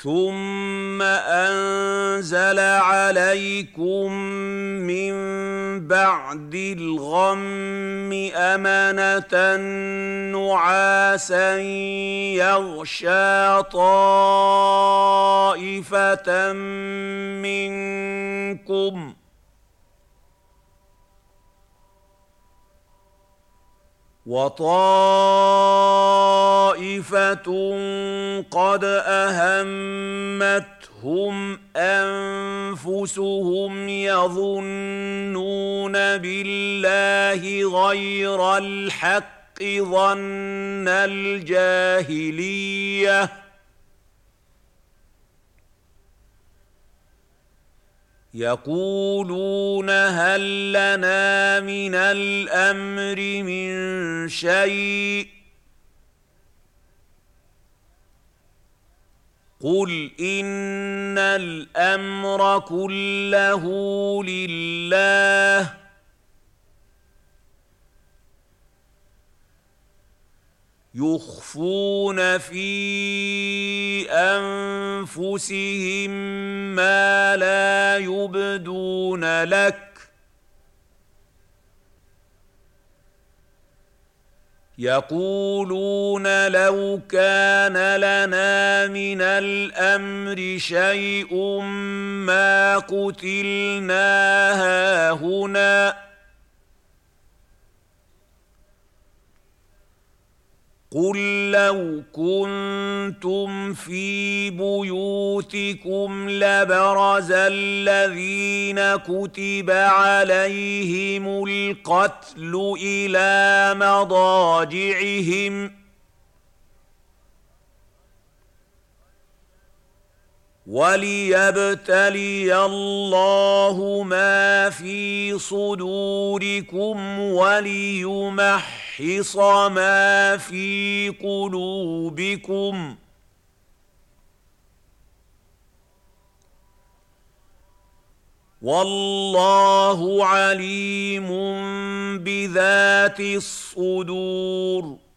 ثم أنزل عليكم من بعد الغم أمنة نعاسا يغشى طائفة منكم وطائفة قد أهمتهم أنفسهم يظنون بالله غير الحق ظن الجاهلية يقولون هل لنا من الأمر من شيء قل إن الأمر كله لله يخفون في أنفسهم ما لا يبدون لك يقولون لو كان لنا من الأمر شيء ما قتلنا هاهنا قل لو كنتم في بيوتكم لبرز الذين كتب عليهم القتل إلى مضاجعهم وليبتلي الله ما في صدوركم وليمحص ما في قلوبكم والله عليم بذات الصدور